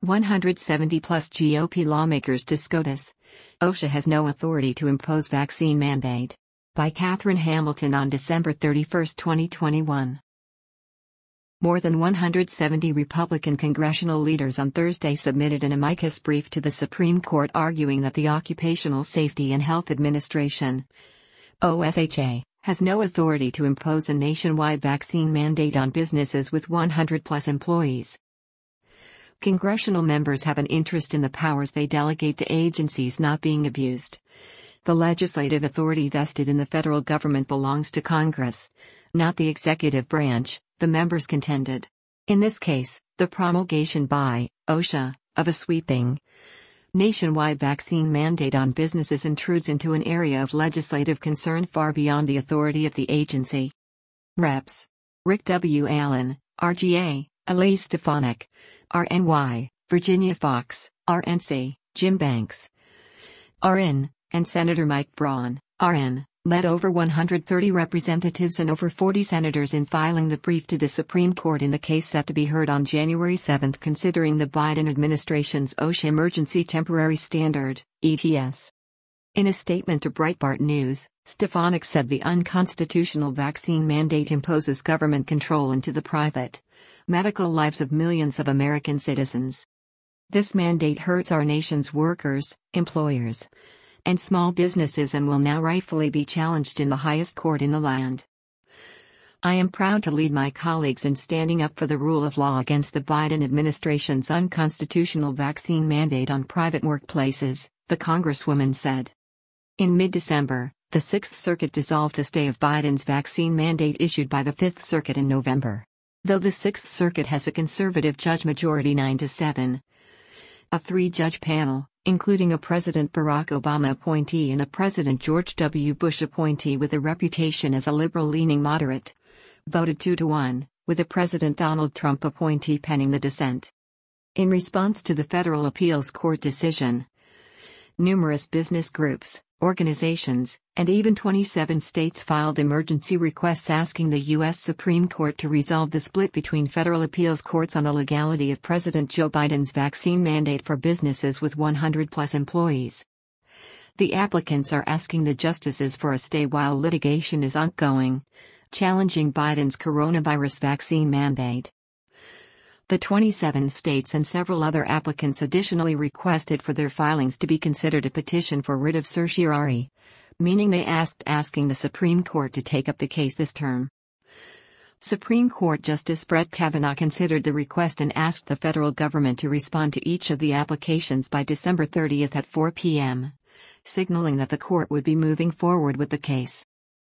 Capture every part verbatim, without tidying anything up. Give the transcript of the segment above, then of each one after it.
one hundred seventy plus G O P lawmakers to SCOTUS. OSHA has no authority to impose vaccine mandate. By Catherine Hamilton on December thirty-first, twenty twenty-one. More than one hundred seventy Republican congressional leaders on Thursday submitted an amicus brief to the Supreme Court arguing that the Occupational Safety and Health Administration, O S H A, has no authority to impose a nationwide vaccine mandate on businesses with one hundred plus employees. Congressional members have an interest in the powers they delegate to agencies not being abused. The legislative authority vested in the federal government belongs to Congress, not the executive branch, the members contended. In this case, the promulgation by OSHA of a sweeping nationwide vaccine mandate on businesses intrudes into an area of legislative concern far beyond the authority of the agency. Reps. Rick W. Allen, R G A, Elise Stefanik, R N Y, Virginia Fox, R N C, Jim Banks, R N, and Senator Mike Braun, R N, led over one hundred thirty representatives and over forty senators in filing the brief to the Supreme Court in the case set to be heard on January seventh, considering the Biden administration's OSHA Emergency Temporary Standard, E T S. In a statement to Breitbart News, Stefanik said the unconstitutional vaccine mandate imposes government control into the private medical lives of millions of American citizens. This mandate hurts our nation's workers, employers, and small businesses and will now rightfully be challenged in the highest court in the land. I am proud to lead my colleagues in standing up for the rule of law against the Biden administration's unconstitutional vaccine mandate on private workplaces, the Congresswoman said. In mid-December, the Sixth Circuit dissolved a stay of Biden's vaccine mandate issued by the Fifth Circuit in November. Though the Sixth Circuit has a conservative judge majority nine to seven, a three-judge panel, including a President Barack Obama appointee and a President George W. Bush appointee with a reputation as a liberal-leaning moderate, voted two to one, with a President Donald Trump appointee penning the dissent. In response to the federal appeals court decision, numerous business groups, organizations, and even twenty-seven states filed emergency requests asking the U S Supreme Court to resolve the split between federal appeals courts on the legality of President Joe Biden's vaccine mandate for businesses with one hundred plus employees. The applicants are asking the justices for a stay while litigation is ongoing, challenging Biden's coronavirus vaccine mandate. The twenty-seven states and several other applicants additionally requested for their filings to be considered a petition for writ of certiorari, meaning they asked asking the Supreme Court to take up the case this term. Supreme Court Justice Brett Kavanaugh considered the request and asked the federal government to respond to each of the applications by December thirtieth at four p m, signaling that the court would be moving forward with the case.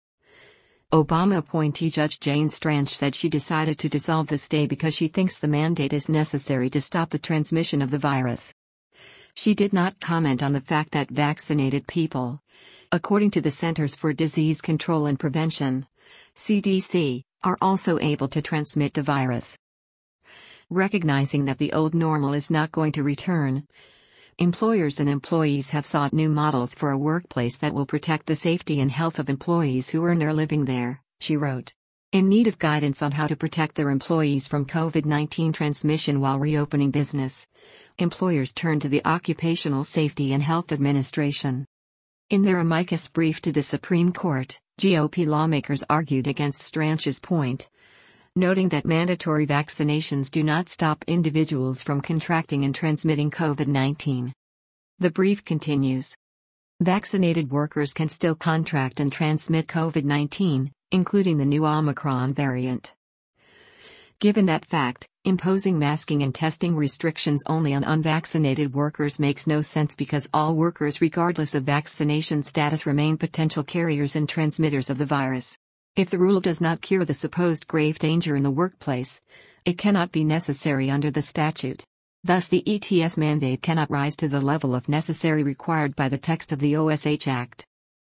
Obama appointee Judge Jane Stranch said she decided to dissolve the stay because she thinks the mandate is necessary to stop the transmission of the virus. She did not comment on the fact that vaccinated people, according to the Centers for Disease Control and Prevention, C D C, are also able to transmit the virus. Recognizing that the old normal is not going to return, employers and employees have sought new models for a workplace that will protect the safety and health of employees who earn their living there, she wrote. In need of guidance on how to protect their employees from COVID nineteen transmission while reopening business, employers turn to the Occupational Safety and Health Administration. In their amicus brief to the Supreme Court, G O P lawmakers argued against Stranch's point, noting that mandatory vaccinations do not stop individuals from contracting and transmitting COVID nineteen. The brief continues. Vaccinated workers can still contract and transmit COVID nineteen, including the new Omicron variant. Given that fact, imposing masking and testing restrictions only on unvaccinated workers makes no sense because all workers regardless of vaccination status remain potential carriers and transmitters of the virus. If the rule does not cure the supposed grave danger in the workplace, it cannot be necessary under the statute. Thus the E T S mandate cannot rise to the level of necessary required by the text of the O S H Act.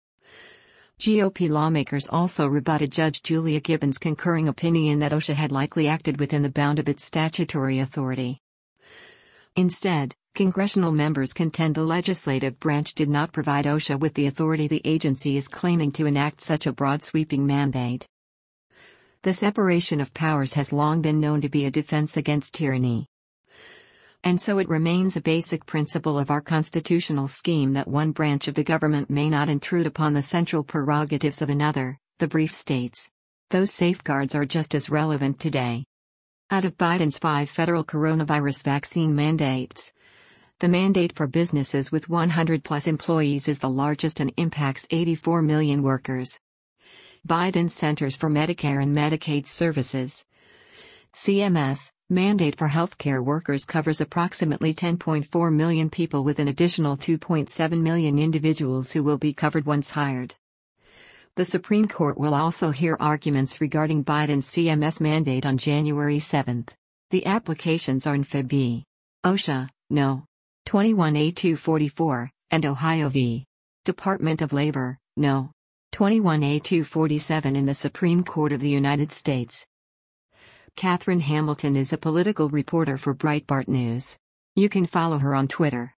G O P lawmakers also rebutted Judge Julia Gibbons' concurring opinion that OSHA had likely acted within the bound of its statutory authority. Instead, congressional members contend the legislative branch did not provide OSHA with the authority the agency is claiming to enact such a broad sweeping mandate. The separation of powers has long been known to be a defense against tyranny. And so it remains a basic principle of our constitutional scheme that one branch of the government may not intrude upon the central prerogatives of another, the brief states. Those safeguards are just as relevant today. Out of Biden's five federal coronavirus vaccine mandates, the mandate for businesses with one hundred plus employees is the largest and impacts eighty-four million workers. Biden's Centers for Medicare and Medicaid Services, C M S, mandate for healthcare workers covers approximately ten point four million people with an additional two point seven million individuals who will be covered once hired. The Supreme Court will also hear arguments regarding Biden's C M S mandate on January seventh. The applications are in Feb v. OSHA, No. twenty-one A two forty-four, and Ohio v. Department of Labor, No. twenty-one A two forty-seven in the Supreme Court of the United States. Catherine Hamilton is a political reporter for Breitbart News. You can follow her on Twitter.